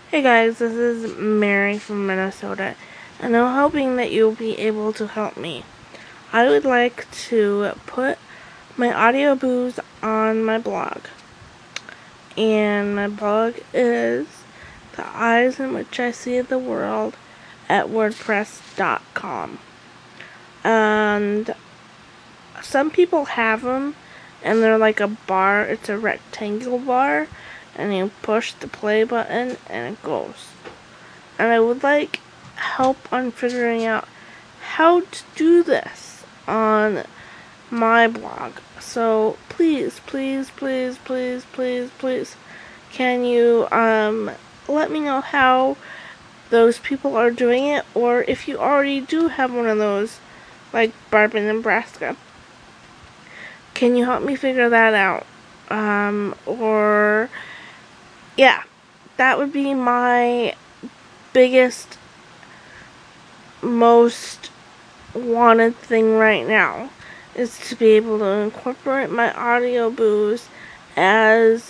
Hey guys, this is Mary from Minnesota, and I'm hoping that you'll be able to help me. I would like to put my audio booze on my blog, and my blog is The Eyes in Which I See the World at WordPress.com. And some people have them, and they're like a bar. It's a rectangle bar, and you push the play button, and it goes. And I would like help on figuring out how to do this on my blog. So please, can you let me know how those people are doing it, or if you already do have one of those, like Barb in Nebraska. Can you help me figure that out? Or yeah, that would be my biggest, most wanted thing right now, is to be able to incorporate my audio booze as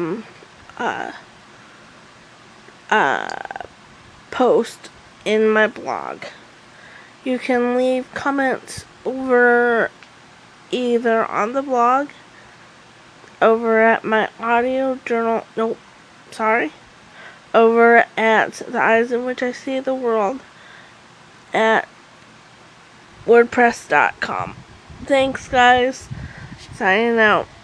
post in my blog. You can leave comments over either on the blog, over at my audio journal, over at The Eyes in Which I See the World at WordPress.com. Thanks, guys. Signing out.